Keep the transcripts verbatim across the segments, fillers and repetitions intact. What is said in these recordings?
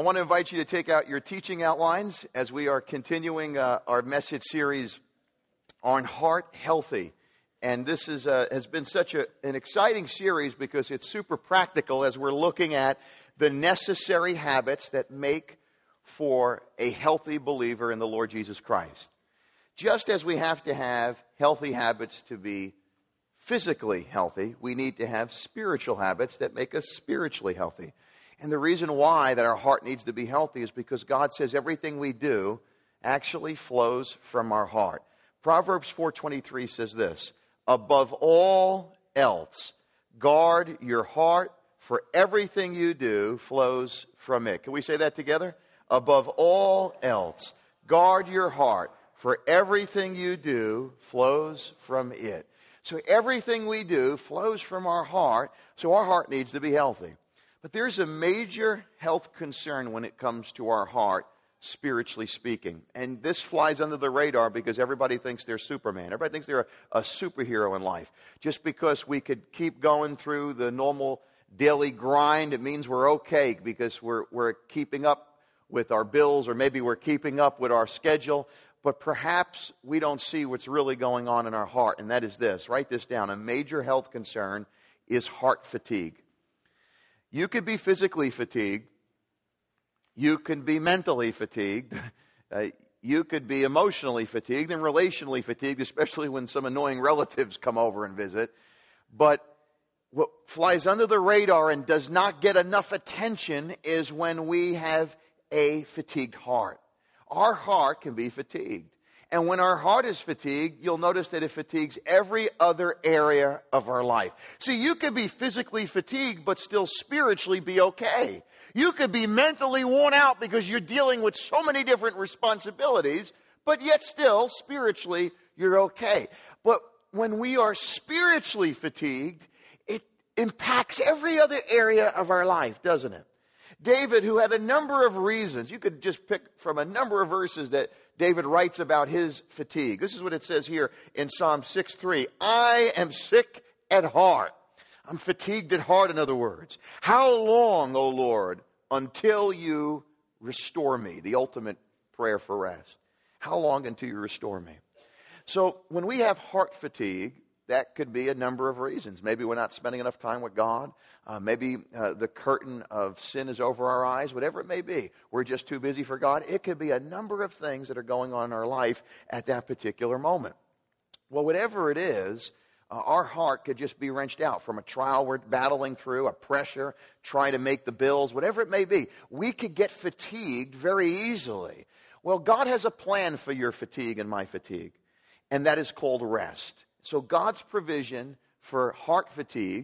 I want to invite you to take out your teaching outlines as we are continuing uh, our message series on Heart Healthy. And this is uh, has been such a, an exciting series because it's super practical as we're looking at the necessary habits that make for a healthy believer in the Lord Jesus Christ. Just as we have to have healthy habits to be physically healthy, we need to have spiritual habits that make us spiritually healthy. And the reason why that our heart needs to be healthy is because God says everything we do actually flows from our heart. Proverbs four twenty-three says this, above all else, guard your heart, for everything you do flows from it. Can we say that together? Above all else, guard your heart, for everything you do flows from it. So everything we do flows from our heart, so our heart needs to be healthy. But there's a major health concern when it comes to our heart, spiritually speaking. And this flies under the radar because everybody thinks they're Superman. Everybody thinks they're a, a superhero in life. Just because we could keep going through the normal daily grind, it means we're okay because we're, we're keeping up with our bills, or maybe we're keeping up with our schedule. But perhaps we don't see what's really going on in our heart, and that is this. Write this down. A major health concern is heart fatigue. You could be physically fatigued. You can be mentally fatigued. Uh, you could be emotionally fatigued and relationally fatigued, especially when some annoying relatives come over and visit. But what flies under the radar and does not get enough attention is when we have a fatigued heart. Our heart can be fatigued. And when our heart is fatigued, you'll notice that it fatigues every other area of our life. See, you could be physically fatigued, but still spiritually be okay. You could be mentally worn out because you're dealing with so many different responsibilities, but yet still, spiritually, you're okay. But when we are spiritually fatigued, it impacts every other area of our life, doesn't it? David, who had a number of reasons, you could just pick from a number of verses that David writes about his fatigue. This is what it says here in Psalm six three. I am sick at heart. I'm fatigued at heart, in other words. How long, O Lord, until you restore me? The ultimate prayer for rest. How long until you restore me? So when we have heart fatigue, that could be a number of reasons. Maybe we're not spending enough time with God. Uh, maybe uh, the curtain of sin is over our eyes. Whatever it may be, we're just too busy for God. It could be a number of things that are going on in our life at that particular moment. Well, whatever it is, uh, our heart could just be wrenched out from a trial we're battling through, a pressure, trying to make the bills, whatever it may be. We could get fatigued very easily. Well, God has a plan for your fatigue and my fatigue, and that is called rest. So God's provision for heart fatigue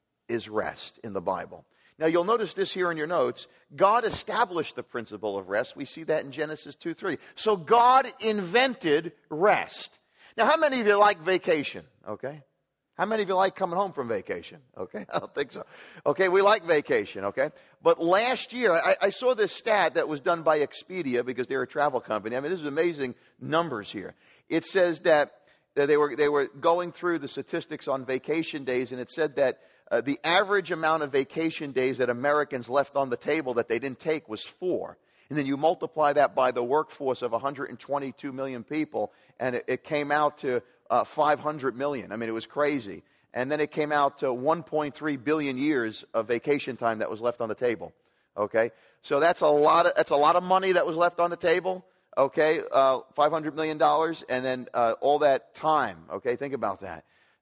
is rest in the Bible. Now you'll notice this here in your notes. God established the principle of rest. We see that in Genesis two three. So God invented rest. Now how many of you like vacation? Okay. How many of you like coming home from vacation? Okay. I don't think so. Okay. We like vacation. Okay. But last year, I, I saw this stat that was done by Expedia because they're a travel company. I mean, this is amazing numbers here. It says that They were, they were going through the statistics on vacation days, and it said that uh, the average amount of vacation days that Americans left on the table that they didn't take was four. And then you multiply that by the workforce of one hundred twenty-two million people, and it, it came out to uh, five hundred million. I mean, it was crazy. And then it came out to one point three billion years of vacation time that was left on the table. Okay? So that's a lot of, that's a lot of money that was left on the table. Okay, uh, five hundred million dollars, and then uh, all that time. Okay, think about that.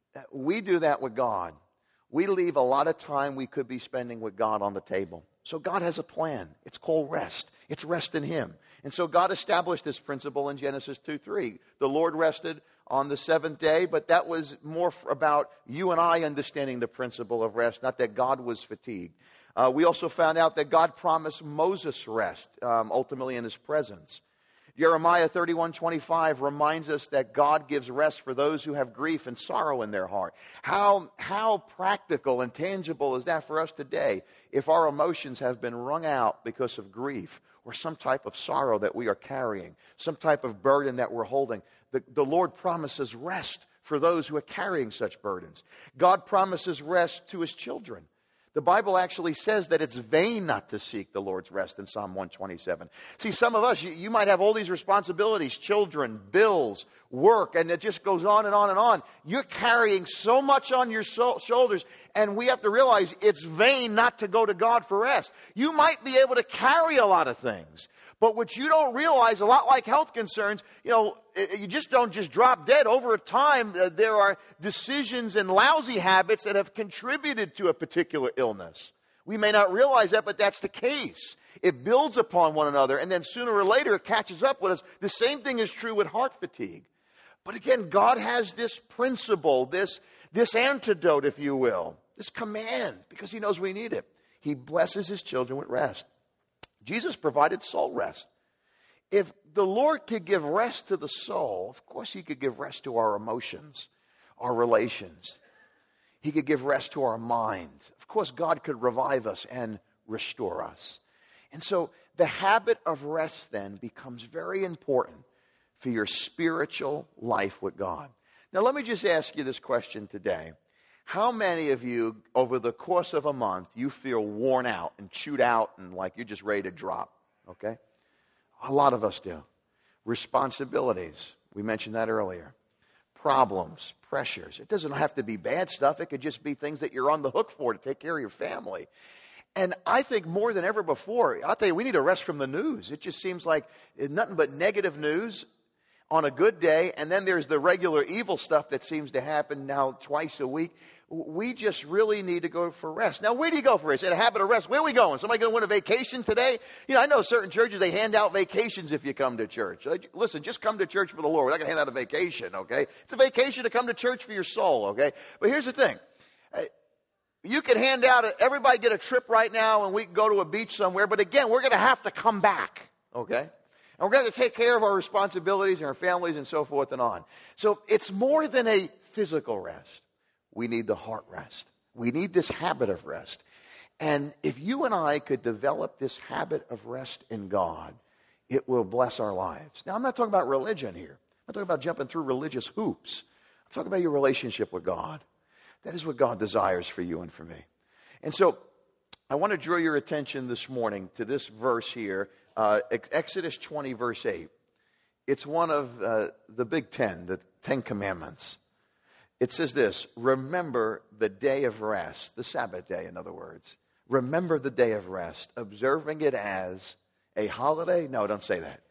We do that with God. We leave a lot of time we could be spending with God on the table. So God has a plan. It's called rest. It's rest in Him. And so God established this principle in Genesis two three. The Lord rested on the seventh day, but that was more about you and I understanding the principle of rest, not that God was fatigued. Uh, we also found out that God promised Moses rest, um, ultimately in His presence. Jeremiah thirty-one twenty-five reminds us that God gives rest for those who have grief and sorrow in their heart. How, how practical and tangible is that for us today if our emotions have been wrung out because of grief or some type of sorrow that we are carrying, some type of burden that we're holding? The, the Lord promises rest for those who are carrying such burdens. God promises rest to His children. The Bible actually says that it's vain not to seek the Lord's rest in Psalm one twenty-seven. See, some of us, you, you might have all these responsibilities, children, bills, work, and it just goes on and on and on. You're carrying so much on your so- shoulders, and we have to realize it's vain not to go to God for rest. You might be able to carry a lot of things, but what you don't realize, a lot like health concerns, you know, you just don't just drop dead. Over time, uh, there are decisions and lousy habits that have contributed to a particular illness. We may not realize that, but that's the case. It builds upon one another, and then sooner or later it catches up with us. The same thing is true with heart fatigue. But again, God has this principle, this, this antidote, if you will, this command, because he knows we need it. He blesses his children with rest. Jesus provided soul rest. If the Lord could give rest to the soul, of course he could give rest to our emotions, our relations. He could give rest to our mind. Of course, God could revive us and restore us. And so the habit of rest then becomes very important for your spiritual life with God. Now, let me just ask you this question today. How many of you, over the course of a month, you feel worn out and chewed out and like you're just ready to drop? Okay? A lot of us do. Responsibilities. We mentioned that earlier. Problems, pressures. It doesn't have to be bad stuff. It could just be things that you're on the hook for to take care of your family. And I think more than ever before, I'll tell you, we need a rest from the news. It just seems like nothing but negative news on a good day. And then there's the regular evil stuff that seems to happen now twice a week. We just really need to go for rest. Now, where do you go for rest? In a habit of rest, where are we going? Somebody going to win a vacation today? You know, I know certain churches, they hand out vacations if you come to church. Listen, just come to church for the Lord. We're not going to hand out a vacation, okay? It's a vacation to come to church for your soul, okay? But here's the thing. You can hand out, a, everybody get a trip right now and we can go to a beach somewhere. But again, we're going to have to come back, okay? And we're going to take care of our responsibilities and our families and so forth and on. So it's more than a physical rest. We need the heart rest. We need this habit of rest. And if you and I could develop this habit of rest in God, it will bless our lives. Now, I'm not talking about religion here. I'm not talking about jumping through religious hoops. I'm talking about your relationship with God. That is what God desires for you and for me. And so I want to draw your attention this morning to this verse here, uh, Exodus twenty, verse eight. It's one of uh, the Big Ten, the Ten Commandments. It says this: remember the day of rest, the Sabbath day, in other words. Remember the day of rest, observing it as a holiday? No, don't say that.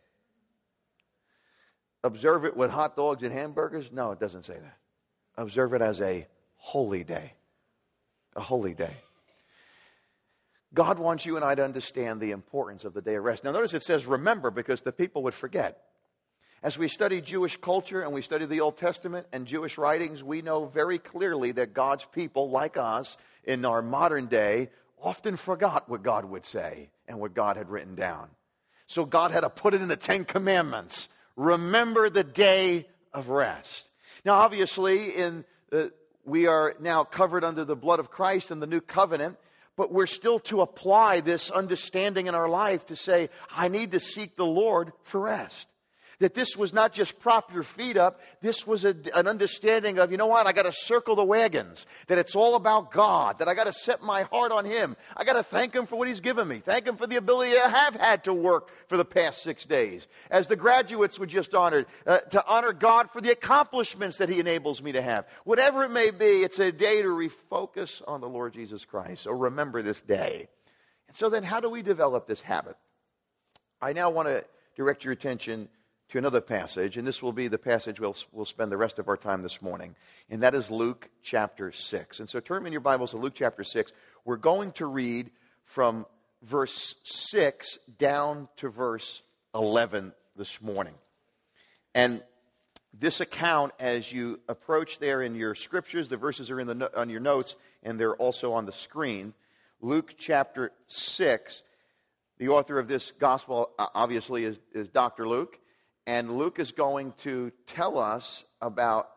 Observe it with hot dogs and hamburgers? No, it doesn't say that. Observe it as a holy day. A holy day. God wants you and I to understand the importance of the day of rest. Now notice it says remember, because the people would forget. As we study Jewish culture and we study the Old Testament and Jewish writings, we know very clearly that God's people, like us, in our modern day, often forgot what God would say and what God had written down. So God had to put it in the Ten Commandments. Remember the day of rest. Now, obviously, in the, we are now covered under the blood of Christ in the new covenant, but we're still to apply this understanding in our life to say, I need to seek the Lord for rest. That this was not just prop your feet up. This was a, an understanding of, you know what, I got to circle the wagons. That it's all about God. That I got to set my heart on Him. I got to thank Him for what He's given me. Thank Him for the ability to have had to work for the past six days. As the graduates were just honored, uh, to honor God for the accomplishments that He enables me to have. Whatever it may be, it's a day to refocus on the Lord Jesus Christ. So remember this day. And so then how do we develop this habit? I now want to direct your attention to another passage, and this will be the passage we'll, we'll spend the rest of our time this morning, and that is Luke chapter six. And so turn in your Bibles to Luke chapter six. We're going to read from verse six down to verse eleven this morning. And this account, as you approach there in your scriptures, the verses are in the on your notes, and they're also on the screen. Luke chapter six, the author of this gospel, obviously, is, is Doctor Luke. And Luke is going to tell us about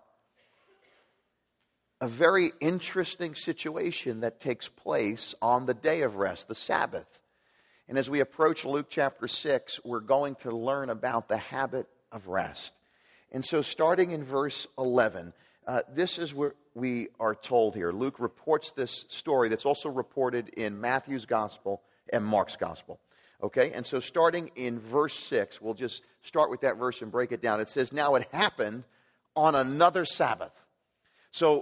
a very interesting situation that takes place on the day of rest, the Sabbath. And as we approach Luke chapter six, we're going to learn about the habit of rest. And so starting in verse eleven, Uh, this is what we are told here. Luke reports this story that's also reported in Matthew's gospel and Mark's gospel. Okay, and so starting in verse six, we'll just start with that verse and break it down. It says, now it happened on another Sabbath. So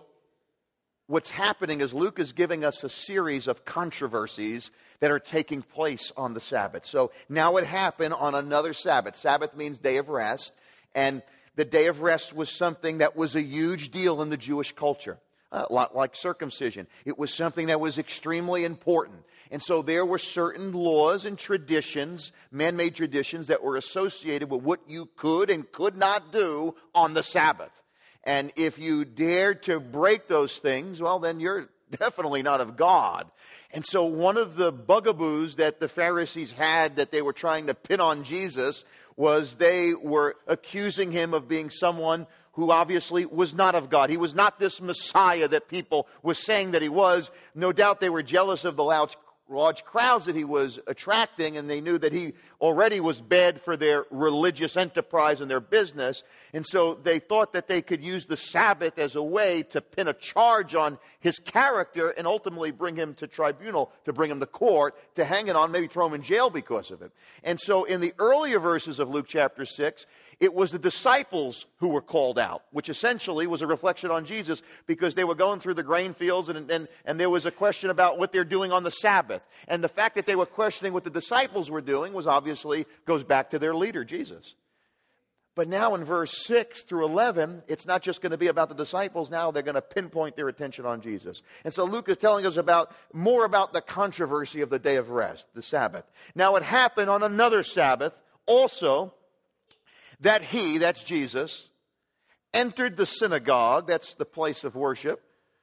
what's happening is Luke is giving us a series of controversies that are taking place on the Sabbath. So now it happened on another Sabbath. Sabbath means day of rest. And the day of rest was something that was a huge deal in the Jewish culture. A lot like circumcision. It was something that was extremely important. And so there were certain laws and traditions, man-made traditions, that were associated with what you could and could not do on the Sabbath. And if you dared to break those things, well, then you're definitely not of God. And so one of the bugaboos that the Pharisees had that they were trying to pin on Jesus was they were accusing him of being someone who obviously was not of God. He was not this Messiah that people were saying that he was. No doubt they were jealous of the loud large crowds that he was attracting, and they knew that he already was bad for their religious enterprise and their business. And so they thought that they could use the Sabbath as a way to pin a charge on his character and ultimately bring him to tribunal, to bring him to court, to hang it on, maybe throw him in jail because of it. And so in the earlier verses of Luke chapter six, it was the disciples who were called out, which essentially was a reflection on Jesus, because they were going through the grain fields and, and, and there was a question about what they're doing on the Sabbath. And the fact that they were questioning what the disciples were doing was obviously goes back to their leader, Jesus. But now in verse six through eleven, it's not just going to be about the disciples. Now they're going to pinpoint their attention on Jesus. And so Luke is telling us about more about the controversy of the day of rest, the Sabbath. Now it happened on another Sabbath also, that he, that's Jesus, entered the synagogue, that's the place of worship,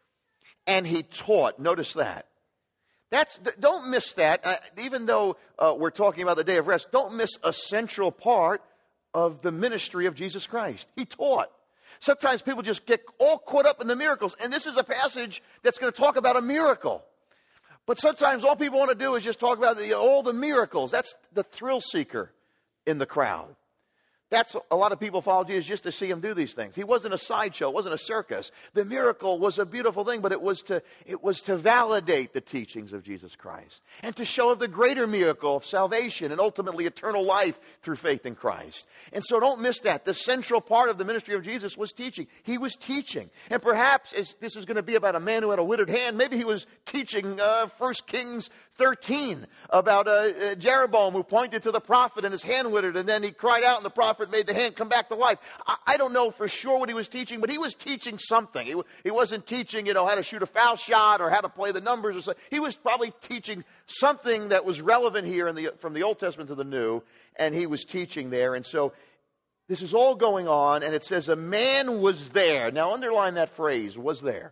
and he taught. Notice that. That's, don't miss that. Uh, even though uh, we're talking about the day of rest, don't miss a central part of the ministry of Jesus Christ. He taught. Sometimes people just get all caught up in the miracles, and this is a passage that's going to talk about a miracle. But sometimes all people want to do is just talk about the, all the miracles. That's the thrill seeker in the crowd. That's a lot of people follow Jesus just to see him do these things. He wasn't a sideshow. It wasn't a circus. The miracle was a beautiful thing, but it was to it was to validate the teachings of Jesus Christ and to show of the greater miracle of salvation and ultimately eternal life through faith in Christ. And so don't miss that. The central part of the ministry of Jesus was teaching. He was teaching. And perhaps as this is going to be about a man who had a withered hand, maybe he was teaching uh, First Kings thirteen about uh, uh, Jeroboam, who pointed to the prophet and his hand withered, and then he cried out and the prophet made the hand come back to life. I, I don't know for sure what he was teaching, but he was teaching something. He, he wasn't teaching, you know, how to shoot a foul shot or how to play the numbers or something. He was probably teaching something that was relevant here in the, from the Old Testament to the New, and he was teaching there. And so this is all going on, and it says a man was there. Now underline that phrase, was there.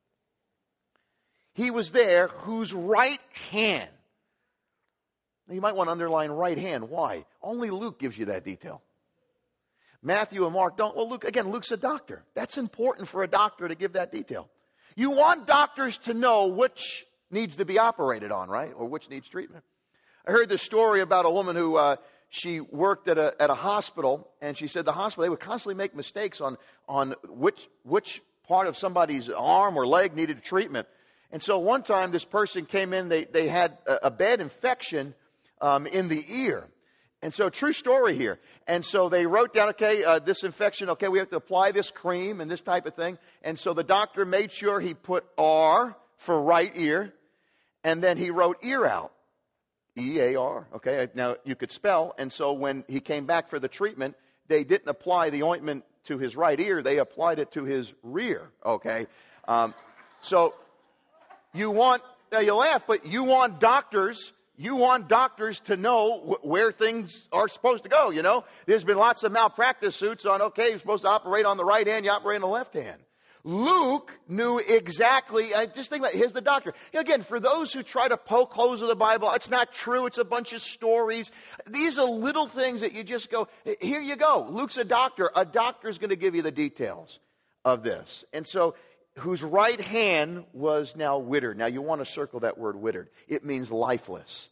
He was there whose right hand. Now you might want to underline right hand. Why? Only Luke gives you that detail. Matthew and Mark don't. Well, Luke, again, Luke's a doctor. That's important for a doctor to give that detail. You want doctors to know which needs to be operated on, right? Or which needs treatment. I heard this story about a woman who, uh, she worked at a, at a hospital, and she said the hospital, they would constantly make mistakes on, on which, which part of somebody's arm or leg needed treatment. And so one time this person came in, they, they had a, a bad infection um, in the ear. And so true story here. And so they wrote down, okay, uh, this infection, okay, we have to apply this cream and this type of thing. And so the doctor made sure he put R for right ear, and then he wrote ear out. E A R, okay, now you could spell. And so when he came back for the treatment, they didn't apply the ointment to his right ear, they applied it to his rear, okay. Um, so... You want, now you laugh, but you want doctors, you want doctors to know wh- where things are supposed to go, you know. There's been lots of malpractice suits on, okay, you're supposed to operate on the right hand, you operate on the left hand. Luke knew exactly, I just think about it, here's the doctor. Again, for those who try to poke holes in the Bible, it's not true, it's a bunch of stories. These are little things that you just go, here you go. Luke's a doctor. A doctor's going to give you the details of this. And so, whose right hand was now withered. Now you want to circle that word withered. It means lifeless.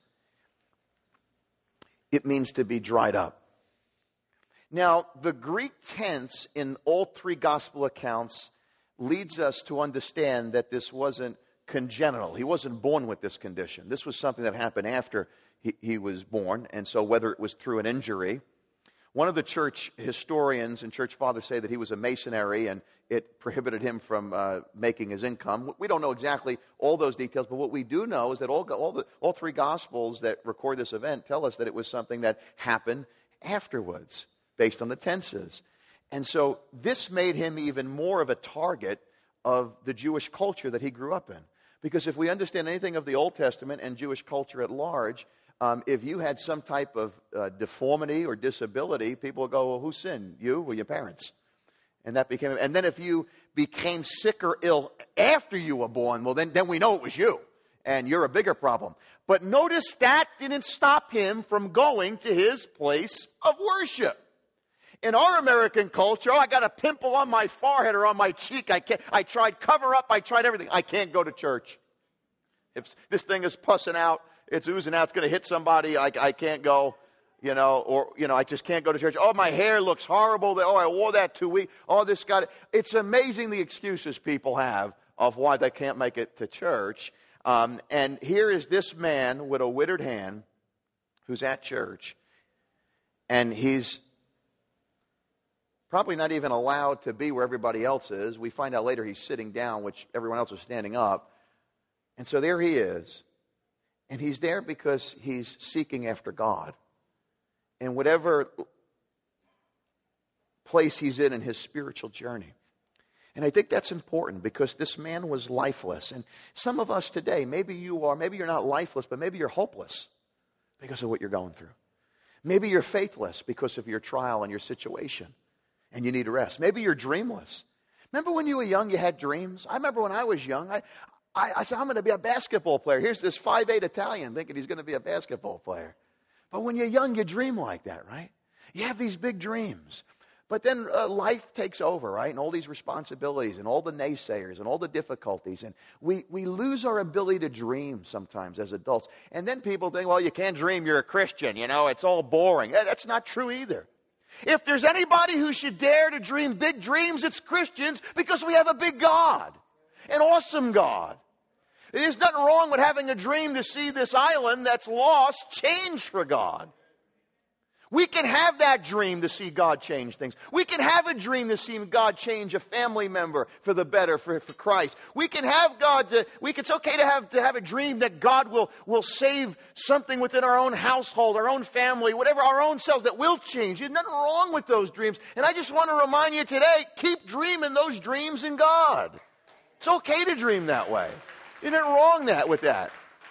It means to be dried up. Now the Greek tense in all three gospel accounts leads us to understand that this wasn't congenital. He wasn't born with this condition. This was something that happened after he, he was born. And so whether it was through an injury, one of the church historians and church fathers say that he was a Masonry and it prohibited him from uh, making his income. We don't know exactly all those details, but what we do know is that all, all, the, all three Gospels that record this event tell us that it was something that happened afterwards, based on the tenses. And so this made him even more of a target of the Jewish culture that he grew up in. Because if we understand anything of the Old Testament and Jewish culture at large, um, if you had some type of uh, deformity or disability, people would go, well, who sinned? You or your parents? And that became, and then if you became sick or ill after you were born, well, then, then we know it was you, and you're a bigger problem. But notice that didn't stop him from going to his place of worship. In our American culture, oh, I got a pimple on my forehead or on my cheek. I can't. I tried cover up. I tried everything. I can't go to church. If this thing is pussing out, it's oozing out, it's going to hit somebody. I, I can't go. You know, or, you know, I just can't go to church. Oh, my hair looks horrible. Oh, I wore that two weeks. Oh, this got it. It's amazing the excuses people have of why they can't make it to church. Um, and here is this man with a withered hand who's at church. And he's probably not even allowed to be where everybody else is. We find out later he's sitting down, which everyone else is standing up. And so there he is. And he's there because he's seeking after God. In whatever place he's in in his spiritual journey. And I think that's important because this man was lifeless. And some of us today, maybe you are, maybe you're not lifeless, but maybe you're hopeless because of what you're going through. Maybe you're faithless because of your trial and your situation and you need rest. Maybe you're dreamless. Remember when you were young, you had dreams? I remember when I was young, I, I, I said, I'm going to be a basketball player. Here's this five eight Italian thinking he's going to be a basketball player. But when you're young, you dream like that, right? You have these big dreams. But then uh, life takes over, right? And all these responsibilities and all the naysayers and all the difficulties. And we, we lose our ability to dream sometimes as adults. And then people think, well, you can't dream, you're a Christian. You know, it's all boring. That's not true either. If there's anybody who should dare to dream big dreams, it's Christians because we have a big God, an awesome God. There's nothing wrong with having a dream to see this island that's lost changed for God. We can have that dream to see God change things. We can have a dream to see God change a family member for the better, for, for Christ. We can have God, to, we can, it's okay to have, to have a dream that God will, will save something within our own household, our own family, whatever, our own selves that will change. There's nothing wrong with those dreams. And I just want to remind you today, keep dreaming those dreams in God. It's okay to dream that way. There's nothing wrong that with that.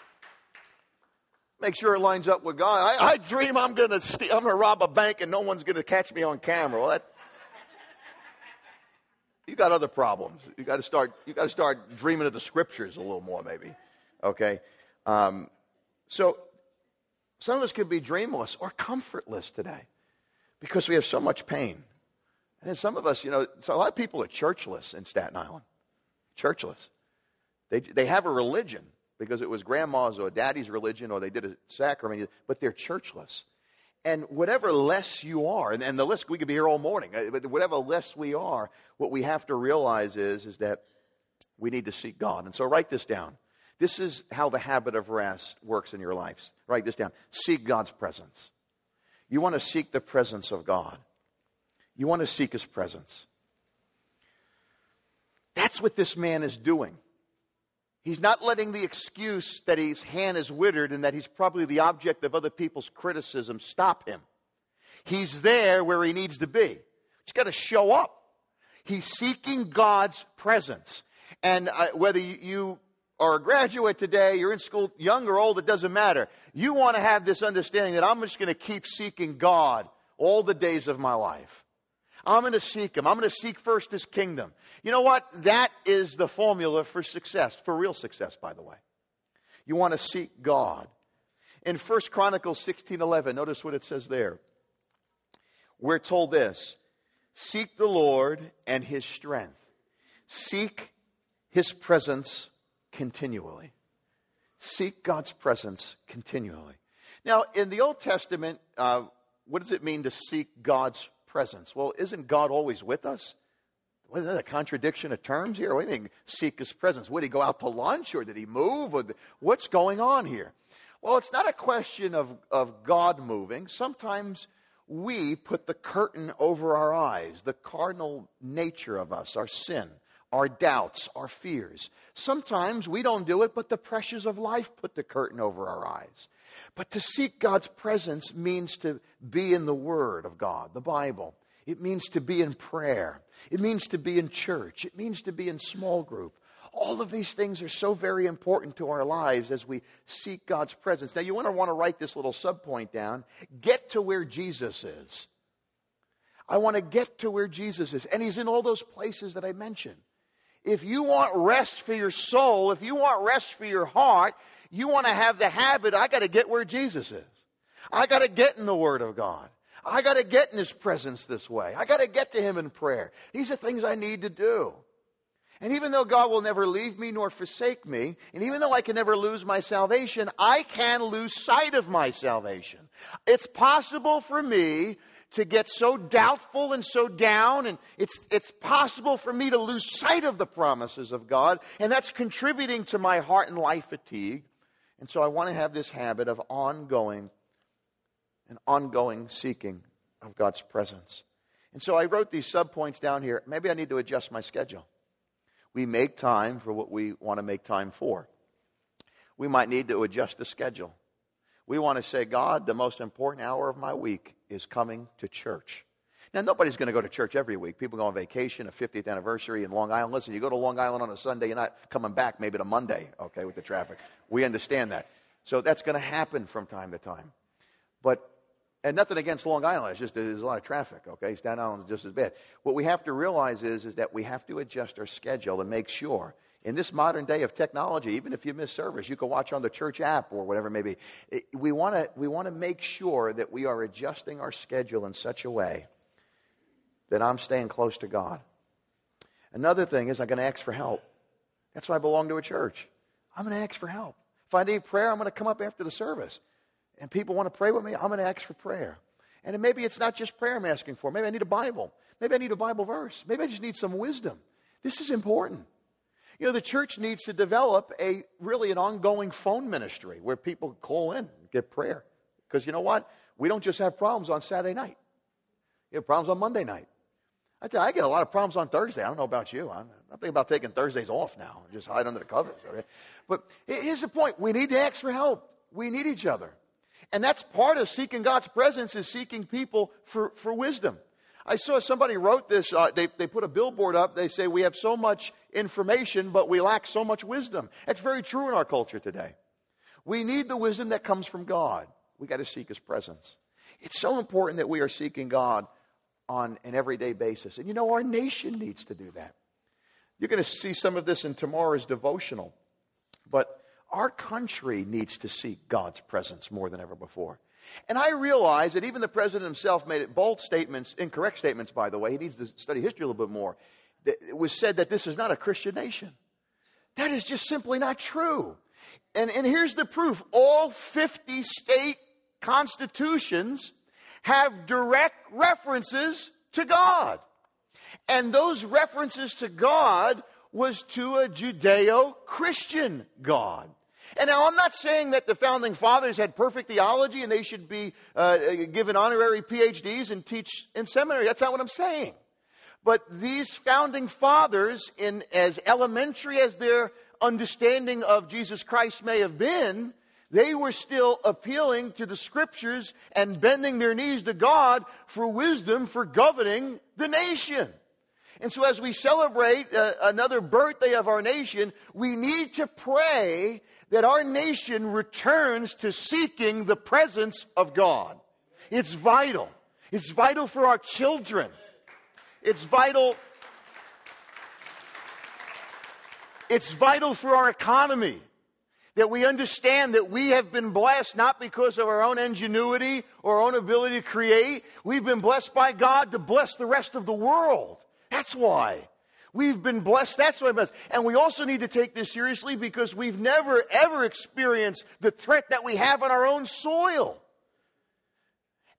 Make sure it lines up with God. I, I dream I'm going to st- I'm going to rob a bank and no one's going to catch me on camera. Well, that's, you got other problems. You got to start. You got to start dreaming of the scriptures a little more, maybe. Okay. Um, so some of us could be dreamless or comfortless today because we have so much pain. And then some of us, you know, so a lot of people are churchless in Staten Island. Churchless. They they have a religion because it was grandma's or daddy's religion or they did a sacrament, but they're churchless. And whatever less you are, and, and the list, we could be here all morning, but whatever less we are, what we have to realize is, is that we need to seek God. And so write this down. This is how the habit of rest works in your lives. Write this down. Seek God's presence. You want to seek the presence of God. You want to seek His presence. That's what this man is doing. He's not letting the excuse that his hand is withered and that he's probably the object of other people's criticism stop him. He's there where he needs to be. He's got to show up. He's seeking God's presence. And uh, whether you, you are a graduate today, you're in school, young or old, it doesn't matter. You want to have this understanding that I'm just going to keep seeking God all the days of my life. I'm going to seek Him. I'm going to seek first His kingdom. You know what? That is the formula for success, for real success, by the way. You want to seek God. In First Chronicles sixteen eleven, notice what it says there. We're told this, seek the Lord and His strength. Seek His presence continually. Seek God's presence continually. Now, in the Old Testament, uh, what does it mean to seek God's presence? Well, isn't God always with us? Was that a contradiction of terms here? We didn't seek his presence. Would he go out to lunch, or did he move? Or what's going on here? Well, it's not a question of, of God moving. Sometimes we put the curtain over our eyes, the cardinal nature of us, our sin, our doubts, our fears. Sometimes we don't do it, but the pressures of life put the curtain over our eyes. But to seek God's presence means to be in the Word of God, the Bible. It means to be in prayer. It means to be in church. It means to be in small group. All of these things are so very important to our lives as we seek God's presence. Now, you want to want to write this little subpoint down. Get to where Jesus is. I want to get to where Jesus is. And he's in all those places that I mentioned. If you want rest for your soul, if you want rest for your heart, you want to have the habit, I got to get where Jesus is. I got to get in the Word of God. I got to get in his presence this way. I got to get to him in prayer. These are things I need to do. And even though God will never leave me nor forsake me, and even though I can never lose my salvation, I can lose sight of my salvation. It's possible for me to get so doubtful and so down, and it's, it's possible for me to lose sight of the promises of God, and that's contributing to my heart and life fatigue. And so I want to have this habit of ongoing an ongoing seeking of God's presence. And so I wrote these subpoints down here. Maybe I need to adjust my schedule. We make time for what we want to make time for. We might need to adjust the schedule. We want to say, God, the most important hour of my week is coming to church. Now, nobody's going to go to church every week. People go on vacation, a fiftieth anniversary in Long Island. Listen, you go to Long Island on a Sunday, you're not coming back maybe to Monday, okay, with the traffic. We understand that. So that's going to happen from time to time. But And nothing against Long Island. It's just there's a lot of traffic, okay? Staten Island is just as bad. What we have to realize is, is that we have to adjust our schedule and make sure. In this modern day of technology, even if you miss service, you can watch on the church app or whatever it may be. It, we want to we want to make sure that we are adjusting our schedule in such a way that I'm staying close to God. Another thing is I'm going to ask for help. That's why I belong to a church. I'm going to ask for help. If I need prayer, I'm going to come up after the service. And people want to pray with me, I'm going to ask for prayer. And maybe it's not just prayer I'm asking for. Maybe I need a Bible. Maybe I need a Bible verse. Maybe I just need some wisdom. This is important. You know, the church needs to develop a really an ongoing phone ministry where people call in and get prayer. Because you know what? We don't just have problems on Saturday night. You have problems on Monday night. I tell you, I get a lot of problems on Thursday. I don't know about you. I'm, I'm thinking about taking Thursdays off now. Just hide under the covers. Okay? But here's the point. We need to ask for help. We need each other. And that's part of seeking God's presence, is seeking people for, for wisdom. I saw somebody wrote this. Uh, they, they put a billboard up. They say, we have so much information, but we lack so much wisdom. That's very true in our culture today. We need the wisdom that comes from God. We got to seek his presence. It's so important that we are seeking God on an everyday basis. And you know, our nation needs to do that. You're going to see some of this in tomorrow's devotional. But our country needs to seek God's presence more than ever before. And I realize that even the president himself made it bold statements, incorrect statements, by the way. He needs to study history a little bit more. It was said that this is not a Christian nation. That is just simply not true. And, and here's the proof. All fifty state constitutions have direct references to God. And those references to God was to a Judeo-Christian God. And now I'm not saying that the Founding Fathers had perfect theology and they should be uh, given honorary P H Ds and teach in seminary. That's not what I'm saying. But these Founding Fathers, in as elementary as their understanding of Jesus Christ may have been, they were still appealing to the Scriptures and bending their knees to God for wisdom for governing the nation. And so as we celebrate uh, another birthday of our nation, we need to pray that our nation returns to seeking the presence of God. It's vital. It's vital for our children. It's vital. It's vital for our economy. That we understand that we have been blessed not because of our own ingenuity or our own ability to create. We've been blessed by God to bless the rest of the world. That's why. We've been blessed. That's why we're blessed. And we also need to take this seriously because we've never, ever experienced the threat that we have on our own soil.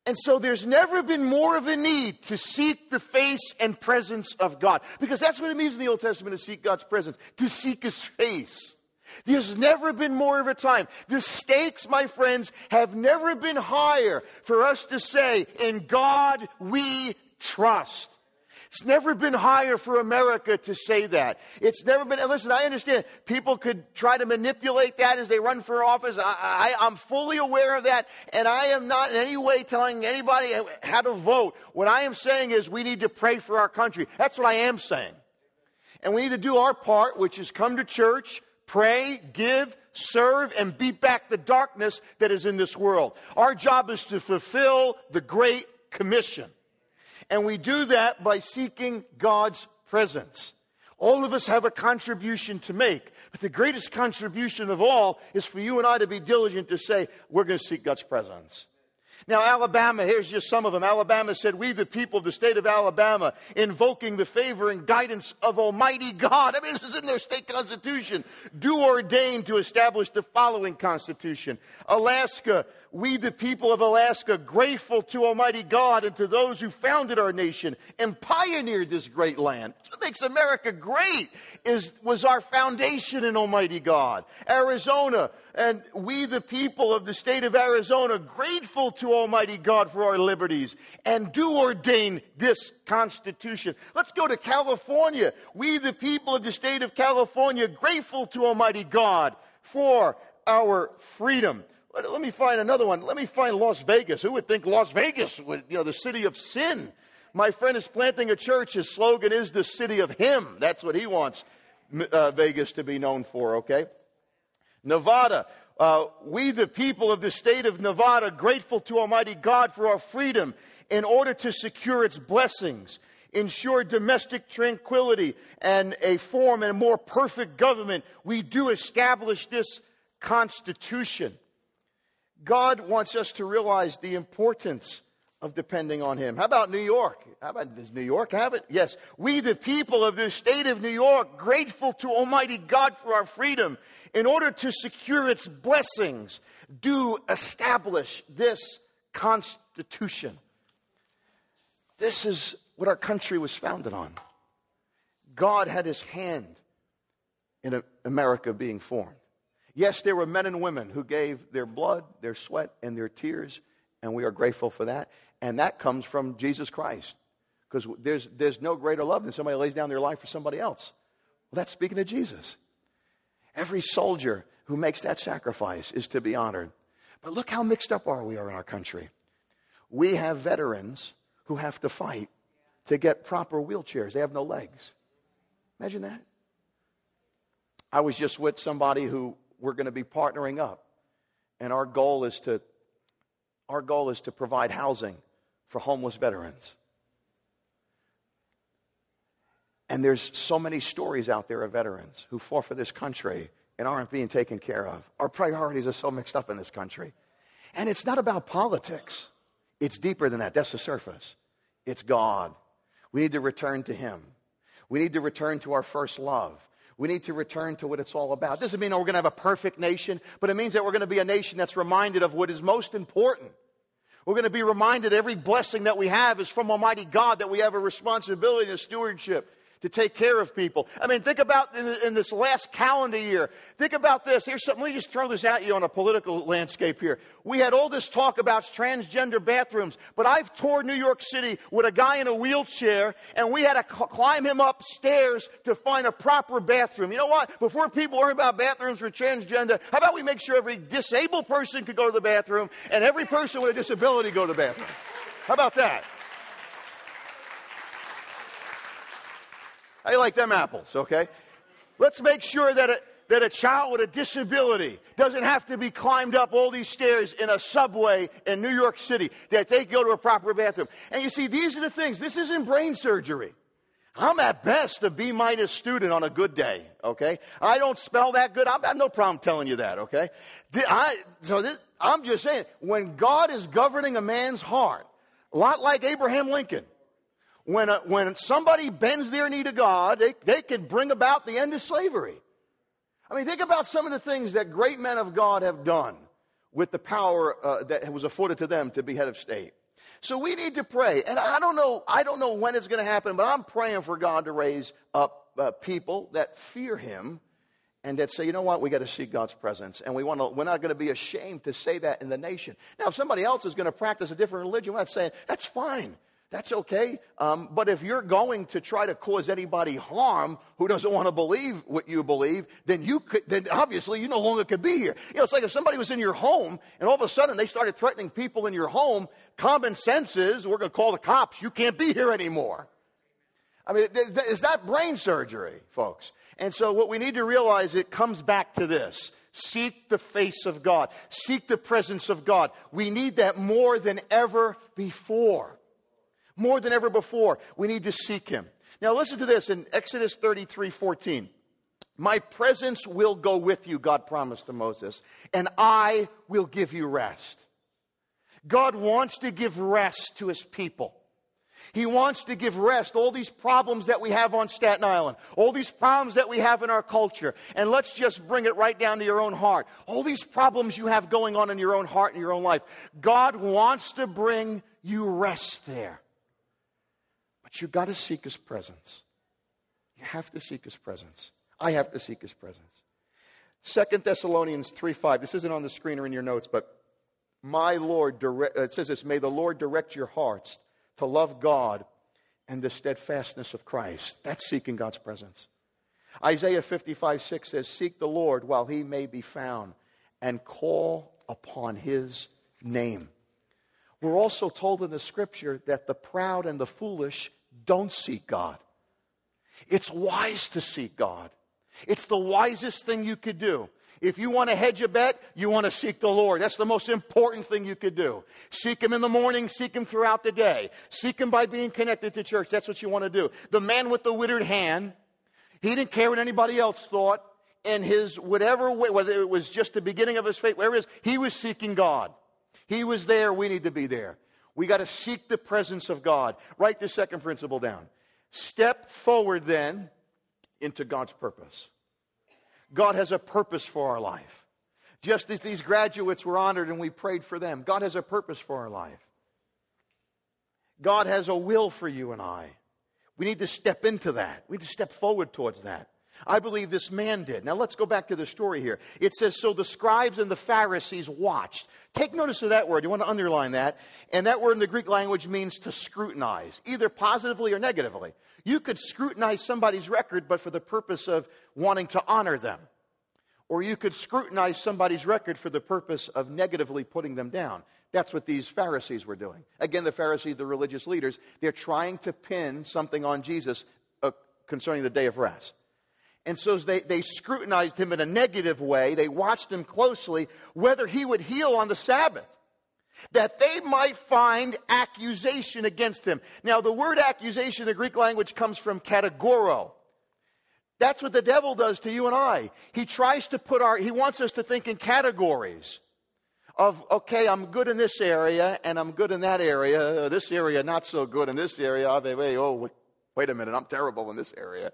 And so there's never been more of a need to seek the face and presence of God. Because that's what it means in the Old Testament, to seek God's presence, to seek His face. There's never been more of a time. The stakes, my friends, have never been higher for us to say, in God we trust. It's never been higher for America to say that. It's never been, and listen, I understand people could try to manipulate that as they run for office. I, I, I'm fully aware of that, and I am not in any way telling anybody how to vote. What I am saying is we need to pray for our country. That's what I am saying. And we need to do our part, which is come to church, pray, give, serve, and beat back the darkness that is in this world. Our job is to fulfill the Great Commission. And we do that by seeking God's presence. All of us have a contribution to make. But the greatest contribution of all is for you and I to be diligent to say, we're going to seek God's presence. Now, Alabama, here's just some of them. Alabama said, we the people of the state of Alabama, invoking the favor and guidance of Almighty God. I mean, this is in their state constitution. Do ordain to establish the following constitution. Alaska, we the people of Alaska, grateful to Almighty God and to those who founded our nation and pioneered this great land. That's what makes America great, is, was our foundation in Almighty God. Arizona, and we the people of the state of Arizona, grateful to Almighty God for our liberties, and do ordain this Constitution. Let's go to California. We the people of the state of California, grateful to Almighty God for our freedom. Let me find another one. Let me find Las Vegas. Who would think Las Vegas was, you know, the city of sin? My friend is planting a church. His slogan is the city of him. That's what he wants uh, Vegas to be known for, okay? Nevada, uh, we the people of the state of Nevada, grateful to Almighty God for our freedom in order to secure its blessings, ensure domestic tranquility, and a form and a more perfect government, we do establish this Constitution. God wants us to realize the importance of depending on Him. How about New York? How about, does New York have it? Yes. We, the people of the state of New York, grateful to Almighty God for our freedom, in order to secure its blessings, do establish this Constitution. This is what our country was founded on. God had His hand in America being formed. Yes, there were men and women who gave their blood, their sweat, and their tears, and we are grateful for that. And that comes from Jesus Christ, because there's, there's no greater love than somebody who lays down their life for somebody else. Well, that's speaking of Jesus. Every soldier who makes that sacrifice is to be honored. But look how mixed up are we are in our country. We have veterans who have to fight to get proper wheelchairs. They have no legs. Imagine that. I was just with somebody who we're going to be partnering up, and our goal is to our goal is to provide housing for homeless veterans. And there's so many stories out there of veterans who fought for this country and aren't being taken care of. Our priorities are so mixed up in this country. And it's not about politics. It's deeper than that. That's the surface. It's God. We need to return to Him. We need to return to our first love. We need to return to what it's all about. It doesn't mean that we're going to have a perfect nation, but it means that we're going to be a nation that's reminded of what is most important. We're going to be reminded every blessing that we have is from Almighty God, that we have a responsibility and a stewardship to take care of people. I mean, think about in, in this last calendar year. Think about this. Here's something. Let me just throw this at you on a political landscape here. We had all this talk about transgender bathrooms, but I've toured New York City with a guy in a wheelchair, and we had to c- climb him upstairs to find a proper bathroom. You know what? Before people worry about bathrooms for transgender, how about we make sure every disabled person could go to the bathroom and every person with a disability go to the bathroom? How about that? How you like them apples, okay? Let's make sure that a, that a child with a disability doesn't have to be climbed up all these stairs in a subway in New York City, that they go to a proper bathroom. And you see, these are the things. This isn't brain surgery. I'm at best a B-minus student on a good day, okay? I don't spell that good. I have no problem telling you that, okay? I, so this, I'm just saying, when God is governing a man's heart, a lot like Abraham Lincoln, When, a, when somebody bends their knee to God, they, they can bring about the end of slavery. I mean, think about some of the things that great men of God have done with the power uh, that was afforded to them to be head of state. So we need to pray. And I don't know, I don't know when it's going to happen, but I'm praying for God to raise up uh, people that fear him and that say, you know what, we got to seek God's presence. And we want to, we're not going to be ashamed to say that in the nation. Now, if somebody else is going to practice a different religion, we're not saying, that's fine. That's okay. Um, but if you're going to try to cause anybody harm who doesn't want to believe what you believe, then you could, then obviously you no longer could be here. You know, it's like if somebody was in your home and all of a sudden they started threatening people in your home, common sense is, we're going to call the cops. You can't be here anymore. I mean, is that brain surgery, folks? And so what we need to realize, it comes back to this. Seek the face of God. Seek the presence of God. We need that more than ever before. More than ever before, we need to seek him. Now listen to this in Exodus thirty-three fourteen. My presence will go with you, God promised to Moses, and I will give you rest. God wants to give rest to his people. He wants to give rest. All these problems that we have on Staten Island, all these problems that we have in our culture, and let's just bring it right down to your own heart. All these problems you have going on in your own heart and your own life. God wants to bring you rest there. But you've got to seek his presence. You have to seek his presence. I have to seek his presence. Second Thessalonians three five. This isn't on the screen or in your notes, but my Lord, direct, it says this, may the Lord direct your hearts to love God and the steadfastness of Christ. That's seeking God's presence. Isaiah fifty-five six says, seek the Lord while he may be found and call upon his name. We're also told in the scripture that the proud and the foolish don't seek God. It's wise to seek God. It's the wisest thing you could do. If you want to hedge a bet, you want to seek the Lord. That's the most important thing you could do. Seek him in the morning, seek him throughout the day. Seek him by being connected to church. That's what you want to do. The man with the withered hand, he didn't care what anybody else thought. And his whatever way, whether it was just the beginning of his faith, whatever it is, he was seeking God. He was there. We need to be there. We got to seek the presence of God. Write the second principle down. Step forward then into God's purpose. God has a purpose for our life. Just as these graduates were honored and we prayed for them, God has a purpose for our life. God has a will for you and I. We need to step into that. We need to step forward towards that. I believe this man did. Now let's go back to the story here. It says, so the scribes and the Pharisees watched. Take notice of that word. You want to underline that. And that word in the Greek language means to scrutinize, either positively or negatively. You could scrutinize somebody's record, but for the purpose of wanting to honor them. Or you could scrutinize somebody's record for the purpose of negatively putting them down. That's what these Pharisees were doing. Again, the Pharisees, the religious leaders, they're trying to pin something on Jesus uh, concerning the day of rest. And so they, they scrutinized him in a negative way. They watched him closely, whether he would heal on the Sabbath, that they might find accusation against him. Now, the word accusation in the Greek language comes from kategoro. That's what the devil does to you and I. He tries to put our, he wants us to think in categories of, okay, I'm good in this area, and I'm good in that area. This area, not so good in this area. Oh, wait a minute, I'm terrible in this area.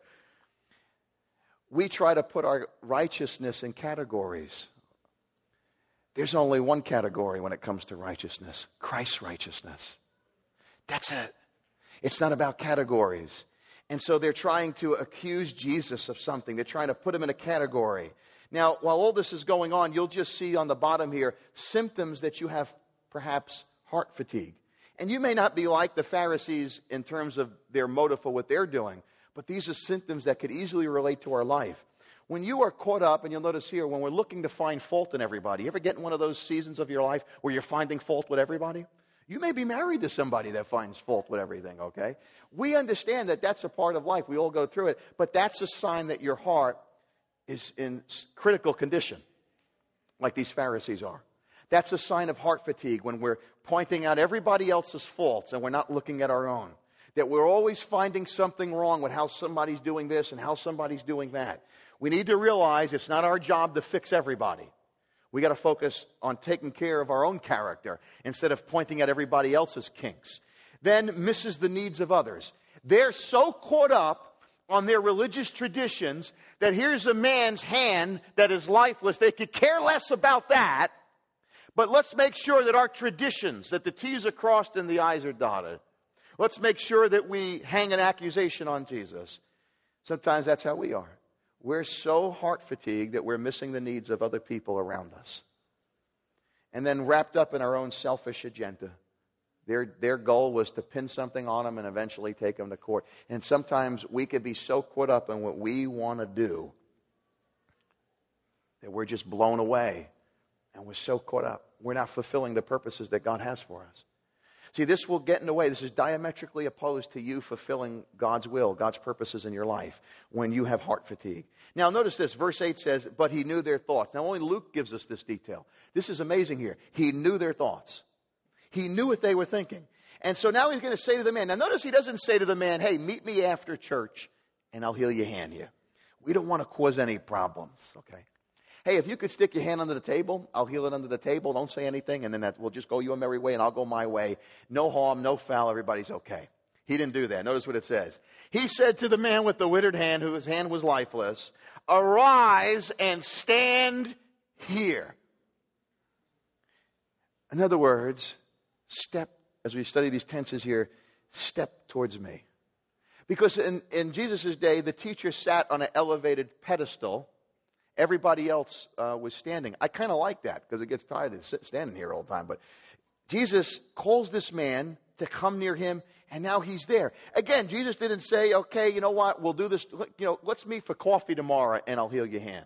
We try to put our righteousness in categories. There's only one category when it comes to righteousness: Christ's righteousness. That's it. It's not about categories. And so they're trying to accuse Jesus of something. They're trying to put him in a category. Now, while all this is going on, you'll just see on the bottom here symptoms that you have perhaps heart fatigue. And you may not be like the Pharisees in terms of their motive for what they're doing, but these are symptoms that could easily relate to our life. When you are caught up, and you'll notice here, when we're looking to find fault in everybody, you ever get in one of those seasons of your life where you're finding fault with everybody? You may be married to somebody that finds fault with everything, okay? We understand that that's a part of life. We all go through it. But that's a sign that your heart is in critical condition, like these Pharisees are. That's a sign of heart fatigue when we're pointing out everybody else's faults and we're not looking at our own. That we're always finding something wrong with how somebody's doing this and how somebody's doing that. We need to realize it's not our job to fix everybody. We got to focus on taking care of our own character instead of pointing at everybody else's kinks. Then misses the needs of others. They're so caught up on their religious traditions that here's a man's hand that is lifeless. They could care less about that, But let's make sure that our traditions, that the T's are crossed and the I's are dotted. Let's make sure that we hang an accusation on Jesus. Sometimes that's how we are. We're so heart fatigued that we're missing the needs of other people around us. And then wrapped up in our own selfish agenda. Their, their goal was to pin something on them and eventually take them to court. And sometimes we could be so caught up in what we want to do that we're just blown away. And we're so caught up. We're not fulfilling the purposes that God has for us. See, this will get in the way. This is diametrically opposed to you fulfilling God's will, God's purposes in your life when you have heart fatigue. Now, notice this. Verse eight says, but he knew their thoughts. Now, only Luke gives us this detail. This is amazing here. He knew their thoughts. He knew what they were thinking. And so now he's going to say to the man. Now, notice he doesn't say to the man, hey, meet me after church and I'll heal your hand here. We don't want to cause any problems, okay? Hey, if you could stick your hand under the table, I'll heal it under the table. Don't say anything, and then that, we'll just go your merry way, and I'll go my way. No harm, no foul, everybody's okay. He didn't do that. Notice what it says. He said to the man with the withered hand, whose hand was lifeless, arise and stand here. In other words, step, as we study these tenses here, step towards me. Because in, in Jesus' day, the teacher sat on an elevated pedestal. Everybody else uh, was standing. I kind of like that because it gets tired of sit, standing here all the time. But Jesus calls this man to come near him, and now he's there. Again, Jesus didn't say, okay, you know what, we'll do this. You know, let's meet for coffee tomorrow, and I'll heal your hand.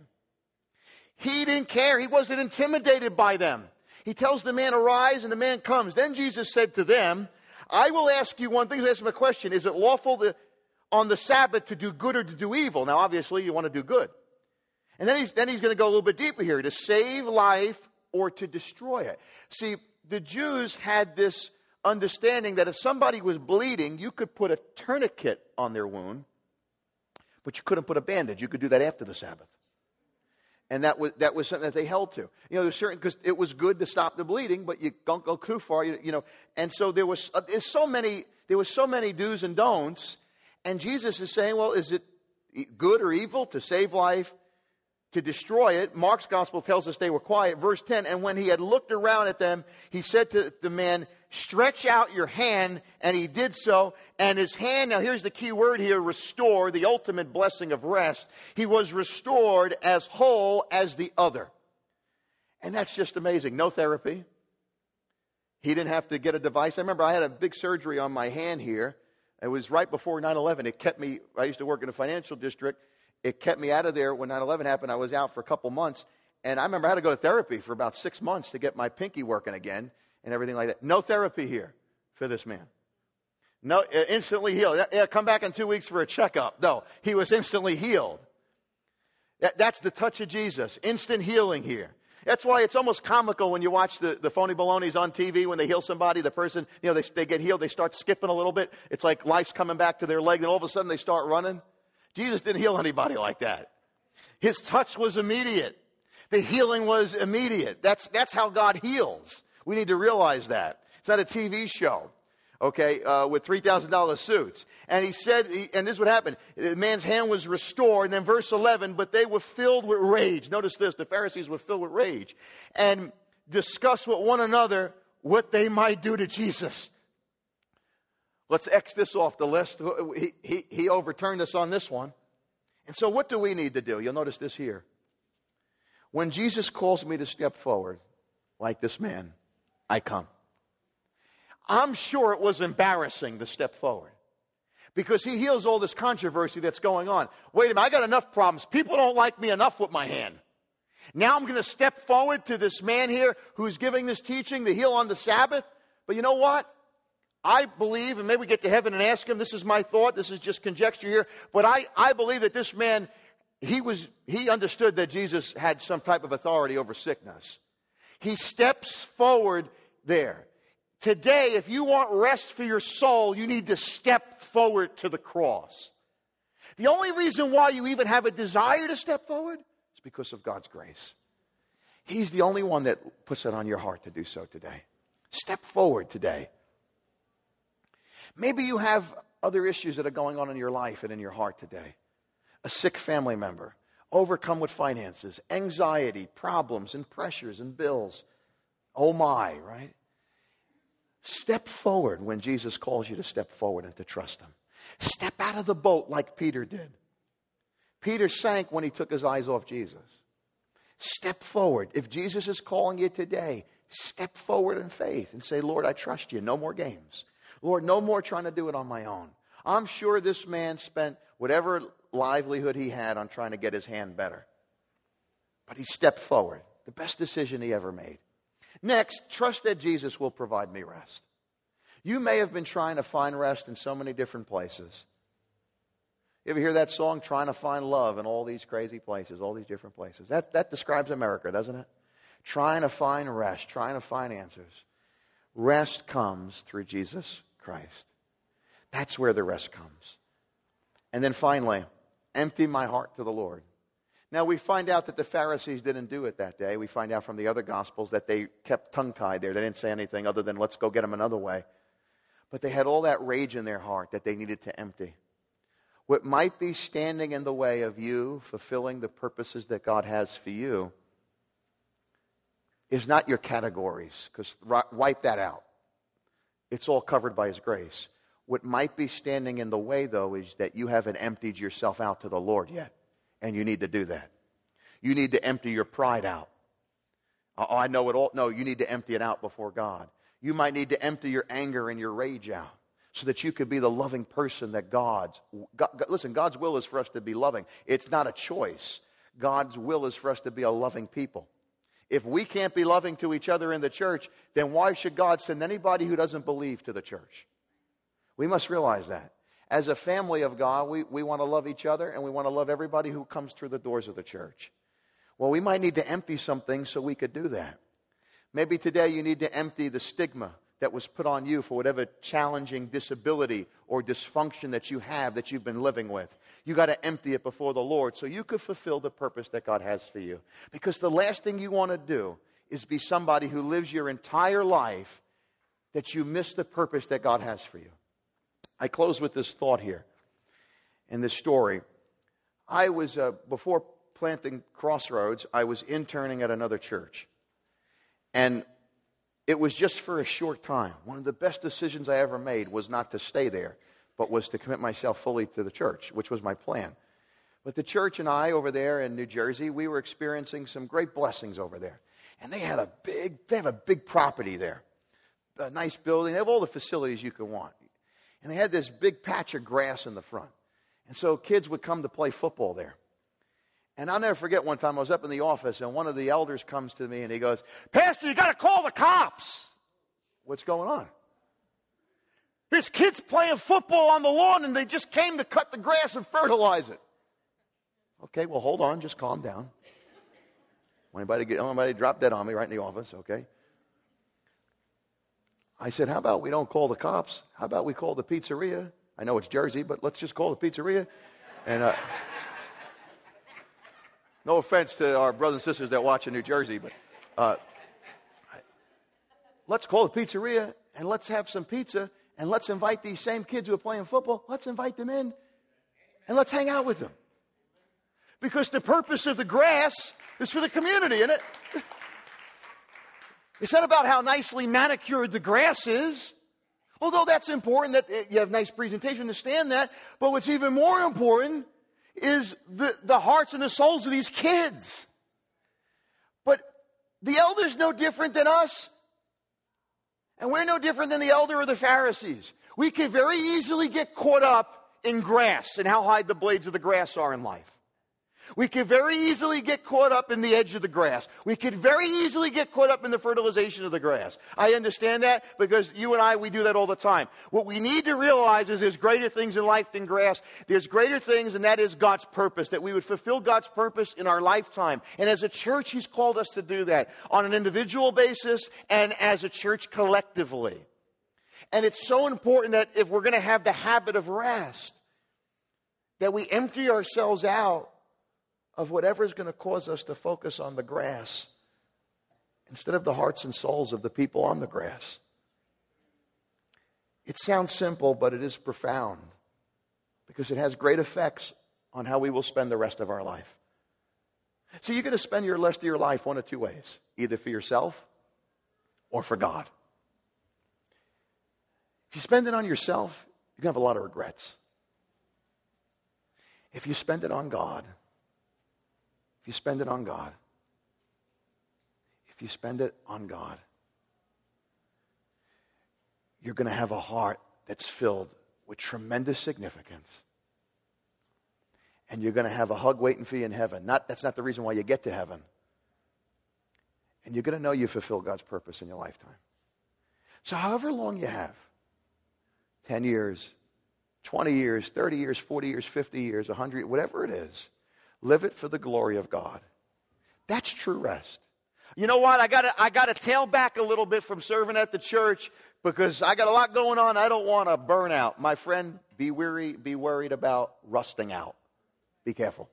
He didn't care. He wasn't intimidated by them. He tells the man, arise, and the man comes. Then Jesus said to them, I will ask you one thing. He's asking him a question. Is it lawful to, on the Sabbath to do good or to do evil? Now, obviously, you want to do good. And then he's, then he's going to go a little bit deeper here, to save life or to destroy it. See, the Jews had this understanding that if somebody was bleeding, you could put a tourniquet on their wound, but you couldn't put a bandage. You could do that after the Sabbath. And that was, that was something that they held to. You know, there's certain, because it was good to stop the bleeding, but you don't go too far, you, you know. And so there was, uh, there's so many, there was so many do's and don'ts. And Jesus is saying, well, is it good or evil to save life, to destroy it? Mark's gospel tells us they were quiet. Verse ten, and when he had looked around at them, he said to the man, stretch out your hand, and he did so. And his hand, now here's the key word here, restore, the ultimate blessing of rest. He was restored as whole as the other. And that's just amazing. No therapy. He didn't have to get a device. I remember I had a big surgery on my hand here. It was right before nine eleven. It kept me, I used to work in a financial district. It kept me out of there when nine eleven happened. I was out for a couple months. And I remember I had to go to therapy for about six months to get my pinky working again and everything like that. No therapy here for this man. No, instantly healed. Yeah, come back in two weeks for a checkup. No, he was instantly healed. That, that's the touch of Jesus. Instant healing here. That's why it's almost comical when you watch the, the phony balonies on T V when they heal somebody. The person, you know, they, they get healed. They start skipping a little bit. It's like life's coming back to their leg. And all of a sudden they start running. Jesus didn't heal anybody like that. His touch was immediate. The healing was immediate. That's, that's how God heals. We need to realize that. It's not a T V show, okay, uh, with three thousand dollars suits. And he said, he, and this is what happened. The man's hand was restored. And then verse eleven, but they were filled with rage. Notice this, the Pharisees were filled with rage. And discussed with one another what they might do to Jesus. Let's X this off the list. He, he, he overturned us on this one. And so what do we need to do? You'll notice this here. When Jesus calls me to step forward, like this man, I come. I'm sure it was embarrassing to step forward. Because he heals all this controversy that's going on. Wait a minute, I got enough problems. People don't like me enough with my hand. Now I'm going to step forward to this man here who's giving this teaching to heal on the Sabbath. But you know what? I believe, and maybe we get to heaven and ask him, this is my thought, this is just conjecture here, but I, I believe that this man, he was he understood that Jesus had some type of authority over sickness. He steps forward there. Today, if you want rest for your soul, you need to step forward to the cross. The only reason why you even have a desire to step forward is because of God's grace. He's the only one that puts it on your heart to do so today. Step forward today. Maybe you have other issues that are going on in your life and in your heart today. A sick family member, overcome with finances, anxiety, problems and pressures and bills. Oh my, right? Step forward when Jesus calls you to step forward and to trust him. Step out of the boat like Peter did. Peter sank when he took his eyes off Jesus. Step forward. If Jesus is calling you today, step forward in faith and say, Lord, I trust you. No more games. Lord, no more trying to do it on my own. I'm sure this man spent whatever livelihood he had on trying to get his hand better. But he stepped forward. The best decision he ever made. Next, trust that Jesus will provide me rest. You may have been trying to find rest in so many different places. You ever hear that song, Trying to Find Love in all these crazy places, all these different places? That, that describes America, doesn't it? Trying to find rest, trying to find answers. Rest comes through Jesus Christ. That's where the rest comes. And then finally, empty my heart to the Lord. Now we find out that the Pharisees didn't do it that day. We find out from the other Gospels that they kept tongue-tied there. They didn't say anything other than, let's go get them another way. But they had all that rage in their heart that they needed to empty. What might be standing in the way of you fulfilling the purposes that God has for you is not your categories, because wipe that out. It's all covered by His grace. What might be standing in the way, though, is that you haven't emptied yourself out to the Lord yet, and you need to do that. You need to empty your pride out. Oh, I know it all. No, you need to empty it out before God. You might need to empty your anger and your rage out, so that you could be the loving person that God's... God, listen, God's will is for us to be loving. It's not a choice. God's will is for us to be a loving people. If we can't be loving to each other in the church, then why should God send anybody who doesn't believe to the church? We must realize that. As a family of God, we, we want to love each other, and we want to love everybody who comes through the doors of the church. Well, we might need to empty some things so we could do that. Maybe today you need to empty the stigma that was put on you for whatever challenging disability or dysfunction that you have that you've been living with. You got to empty it before the Lord so you could fulfill the purpose that God has for you. Because the last thing you want to do is be somebody who lives your entire life that you miss the purpose that God has for you. I close with this thought here in this story. I was, uh, before planting Crossroads, I was interning at another church. And it was just for a short time. One of the best decisions I ever made was not to stay there, but was to commit myself fully to the church, which was my plan. But the church and I over there in New Jersey, we were experiencing some great blessings over there. And they had a big, they have a big property there. A nice building. They have all the facilities you could want. And they had this big patch of grass in the front. And so kids would come to play football there. And I'll never forget one time I was up in the office and one of the elders comes to me and he goes, "Pastor, you got to call the cops." What's going on? There's kids playing football on the lawn and they just came to cut the grass and fertilize it. Okay, well, hold on. Just calm down. Anybody, get, anybody drop dead on me right in the office, okay? I said, how about we don't call the cops? How about we call the pizzeria? I know it's Jersey, but let's just call the pizzeria. And uh, no offense to our brothers and sisters that watch in New Jersey, but uh, let's call the pizzeria and let's have some pizza and let's invite these same kids who are playing football. Let's invite them in and let's hang out with them. Because the purpose of the grass is for the community, isn't it? It's not about how nicely manicured the grass is. Although that's important that you have nice presentation, understand that. But what's even more important is the, the hearts and the souls of these kids. But the elder's no different than us. And we're no different than the elder or the Pharisees. We can very easily get caught up in grass and how high the blades of the grass are in life. We can very easily get caught up in the edge of the grass. We can very easily get caught up in the fertilization of the grass. I understand that because you and I, we do that all the time. What we need to realize is there's greater things in life than grass. There's greater things, and that is God's purpose, that we would fulfill God's purpose in our lifetime. And as a church, He's called us to do that on an individual basis and as a church collectively. And it's so important that if we're going to have the habit of rest, that we empty ourselves out of whatever is going to cause us to focus on the grass instead of the hearts and souls of the people on the grass. It sounds simple, but it is profound because it has great effects on how we will spend the rest of our life. So you're going to spend your rest of your life one of two ways, either for yourself or for God. If you spend it on yourself, you're going to have a lot of regrets. If you spend it on God, if you spend it on God, if you spend it on God, you're going to have a heart that's filled with tremendous significance. And you're going to have a hug waiting for you in heaven. Not, that's not the reason why you get to heaven. And you're going to know you fulfill God's purpose in your lifetime. So however long you have, ten years, twenty years, thirty years, forty years, fifty years, one hundred, whatever it is, live it for the glory of God. That's true rest. You know what? I got to I got to tail back a little bit from serving at the church because I got a lot going on. I don't want to burn out. My friend, be weary, be worried about rusting out. Be careful.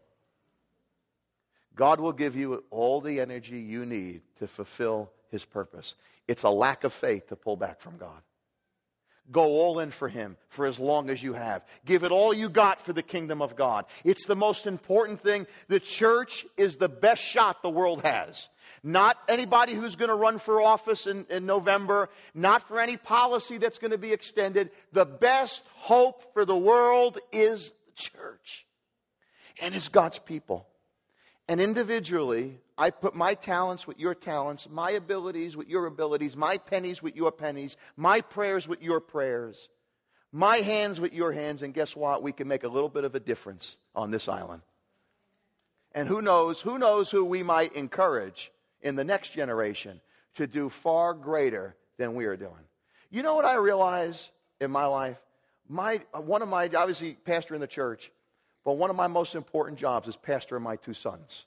God will give you all the energy you need to fulfill His purpose. It's a lack of faith to pull back from God. Go all in for Him for as long as you have. Give it all you got for the kingdom of God. It's the most important thing. The church is the best shot the world has. Not anybody who's going to run for office in, in November. Not for any policy that's going to be extended. The best hope for the world is the church. And it's God's people. And individually, I put my talents with your talents, my abilities with your abilities, my pennies with your pennies, my prayers with your prayers, my hands with your hands, and guess what? We can make a little bit of a difference on this island. And who knows, who knows who we might encourage in the next generation to do far greater than we are doing. You know what I realize in my life? My one of my, obviously, pastor in the church, but one of my most important jobs is pastoring my two sons.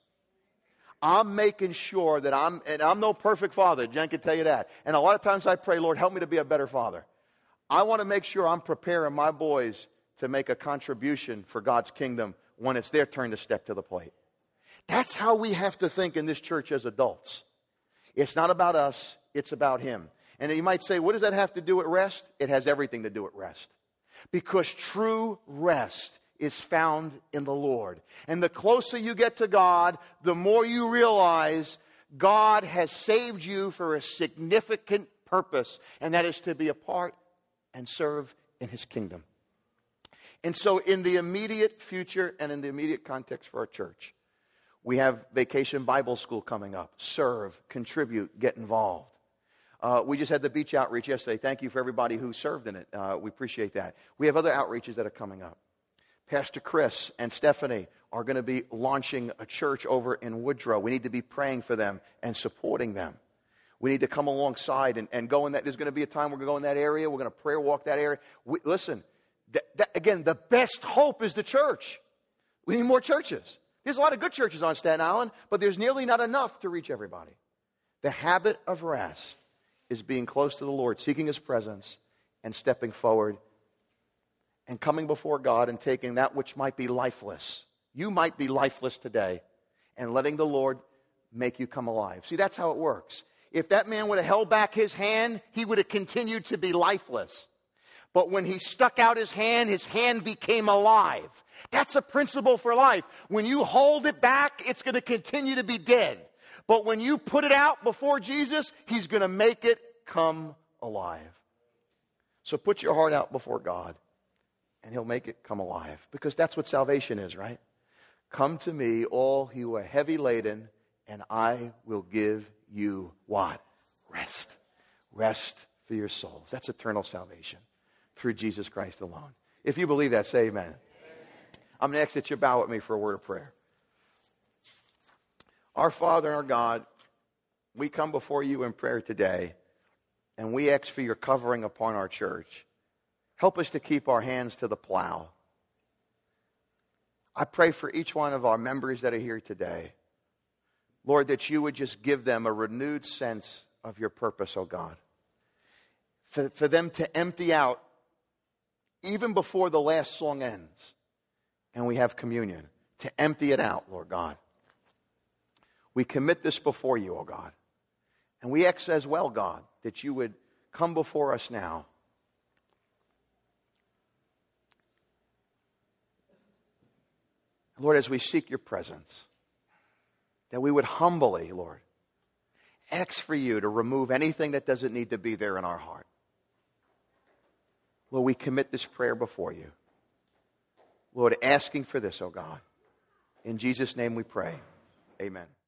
I'm making sure that I'm, and I'm no perfect father, Jen can tell you that. And a lot of times I pray, Lord, help me to be a better father. I want to make sure I'm preparing my boys to make a contribution for God's kingdom when it's their turn to step to the plate. That's how we have to think in this church as adults. It's not about us, it's about Him. And you might say, what does that have to do with rest? It has everything to do with rest. Because true rest is found in the Lord. And the closer you get to God, the more you realize God has saved you for a significant purpose, and that is to be a part and serve in His kingdom. And so in the immediate future and in the immediate context for our church, we have Vacation Bible School coming up. Serve, contribute, get involved. Uh, we just had the beach outreach yesterday. Thank you for everybody who served in it. Uh, we appreciate that. We have other outreaches that are coming up. Pastor Chris and Stephanie are going to be launching a church over in Woodrow. We need to be praying for them and supporting them. We need to come alongside and, and go in that. There's going to be a time we're going to go in that area. We're going to prayer walk that area. We, listen, that, that, again, the best hope is the church. We need more churches. There's a lot of good churches on Staten Island, but there's nearly not enough to reach everybody. The habit of rest is being close to the Lord, seeking His presence, and stepping forward and coming before God and taking that which might be lifeless. You might be lifeless today, and letting the Lord make you come alive. See, that's how it works. If that man would have held back his hand, he would have continued to be lifeless. But when he stuck out his hand, his hand became alive. That's a principle for life. When you hold it back, it's going to continue to be dead. But when you put it out before Jesus, He's going to make it come alive. So put your heart out before God, and He'll make it come alive. Because that's what salvation is, right? Come to me, all who are heavy laden, and I will give you what? Rest. Rest for your souls. That's eternal salvation through Jesus Christ alone. If you believe that, say amen. Amen. I'm going to ask that you bow with me for a word of prayer. Our Father and our God, we come before you in prayer today, and we ask for your covering upon our church. Help us to keep our hands to the plow. I pray for each one of our members that are here today, Lord, that you would just give them a renewed sense of your purpose, oh God. For, for them to empty out even before the last song ends and we have communion, to empty it out, Lord God. We commit this before you, oh God. And we ask as well, God, that you would come before us now. Lord, as we seek your presence, that we would humbly, Lord, Ask for you to remove anything that doesn't need to be there in our heart. Lord, we commit this prayer before you. Lord, asking for this, oh God. In Jesus' name we pray. Amen.